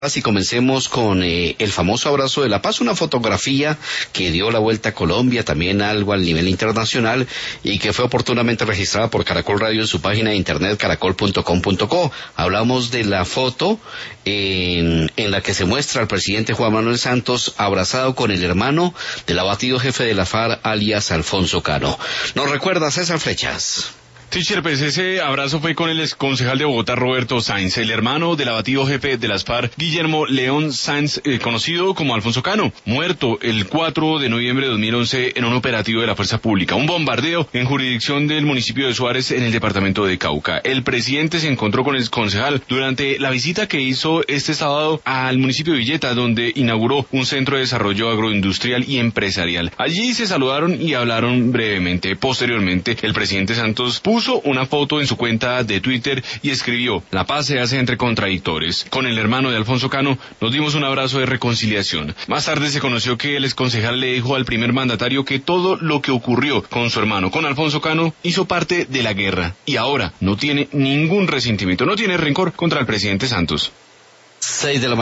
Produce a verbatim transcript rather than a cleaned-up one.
Así comencemos con eh, el famoso abrazo de la paz, una fotografía que dio la vuelta a Colombia, también algo al nivel internacional y que fue oportunamente registrada por Caracol Radio en su página de internet caracol punto com punto co. Hablamos de la foto en, en la que se muestra al presidente Juan Manuel Santos abrazado con el hermano del abatido jefe de la FARC, alias Alfonso Cano. ¿Nos recuerda, César Flechas? Teacher, pues ese abrazo fue con el exconcejal de Bogotá, Roberto Sáenz, el hermano del abatido jefe de las FARC, Guillermo León Sáenz, eh, conocido como Alfonso Cano, muerto el cuatro de noviembre de dos mil once en un operativo de la Fuerza Pública, un bombardeo en jurisdicción del municipio de Suárez en el departamento de Cauca. El presidente se encontró con el exconcejal durante la visita que hizo este sábado al municipio de Villeta, donde inauguró un centro de desarrollo agroindustrial y empresarial. Allí se saludaron y hablaron brevemente. Posteriormente, el presidente Santos puso una foto en su cuenta de Twitter y escribió: la paz se hace entre contradictores. Con el hermano de Alfonso Cano nos dimos un abrazo de reconciliación. Más tarde se conoció que el exconcejal le dijo al primer mandatario que todo lo que ocurrió con su hermano, con Alfonso Cano, hizo parte de la guerra y ahora no tiene ningún resentimiento, no tiene rencor contra el presidente Santos. Seis de la